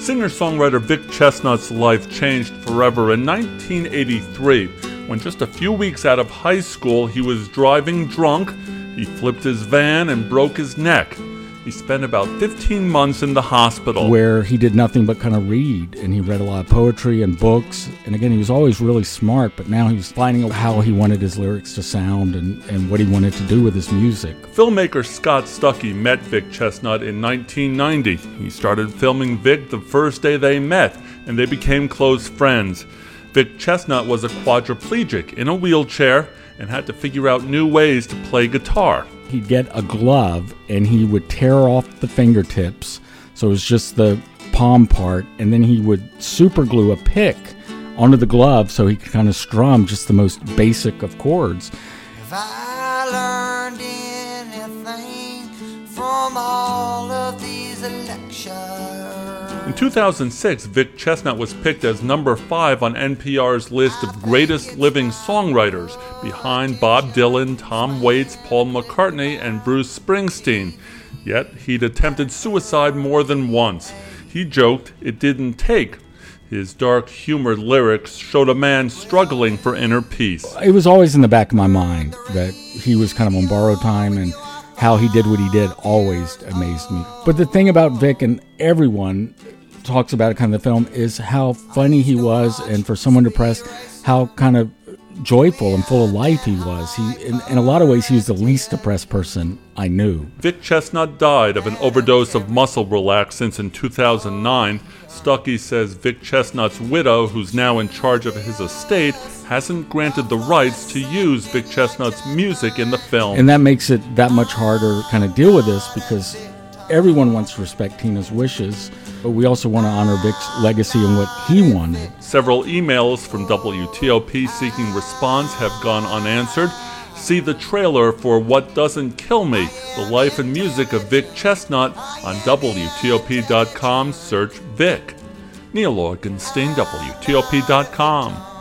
Singer-songwriter Vic Chesnutt's life changed forever in 1983, when just a few weeks out of high school he was driving drunk, he flipped his van and broke his neck. He spent about 15 months in the hospital, where he did nothing but kind of read, and he read a lot of poetry and books. And again, he was always really smart, but now he's finding out how he wanted his lyrics to sound and what he wanted to do with his music. Filmmaker Scott Stuckey met Vic Chesnutt in 1990. He started filming Vic the first day they met, and they became close friends. Vic Chesnutt was a quadriplegic in a wheelchair and had to figure out new ways to play guitar. He'd get a glove and he would tear off the fingertips, so it was just the palm part, and then he would super glue a pick onto the glove so he could kind of strum just the most basic of chords. If I learned anything from all of these elections. In 2006, Vic Chesnutt was picked as number 5 on NPR's list of greatest living songwriters, behind Bob Dylan, Tom Waits, Paul McCartney, and Bruce Springsteen. Yet, he'd attempted suicide more than once. He joked it didn't take. His dark, humored lyrics showed a man struggling for inner peace. It was always in the back of my mind that he was kind of on borrowed time, and how he did what he did always amazed me. But the thing about Vic, and everyone talks about it kind of the film, is how funny he was, and for someone depressed, how kind of joyful and full of life he was. In a lot of ways, he was the least depressed person I knew. Vic Chesnutt died of an overdose of muscle relaxants in 2009. Stuckey says Vic Chesnutt's widow, who's now in charge of his estate, hasn't granted the rights to use Vic Chesnutt's music in the film. And that makes it that much harder to kind of deal with this, because everyone wants to respect Tina's wishes, but we also want to honor Vic's legacy and what he wanted. Several emails from WTOP seeking response have gone unanswered. See the trailer for What Doesn't Kill Me, the life and music of Vic Chesnutt on WTOP.com. Search Vic. Neil Augenstein, WTOP.com.